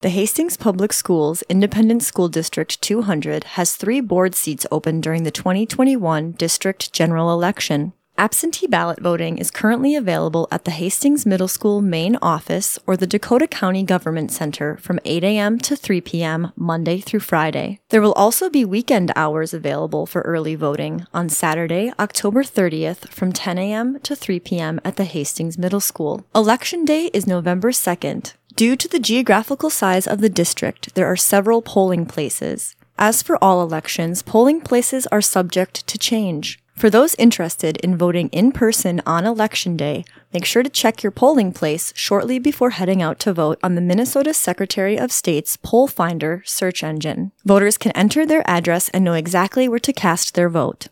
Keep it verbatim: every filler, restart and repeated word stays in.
The Hastings Public Schools Independent School District two hundred has three board seats open during the twenty twenty-one district general election. Absentee ballot voting is currently available at the Hastings Middle School main office or the Dakota County Government Center from eight a.m. to three p.m. Monday through Friday. There will also be weekend hours available for early voting on Saturday, October thirtieth from ten a.m. to three p.m. at the Hastings Middle School. Election Day is November second. Due to the geographical size of the district, there are several polling places. As for all elections, polling places are subject to change. For those interested in voting in person on Election Day, make sure to check your polling place shortly before heading out to vote on the Minnesota Secretary of State's Poll Finder search engine. Voters can enter their address and know exactly where to cast their vote.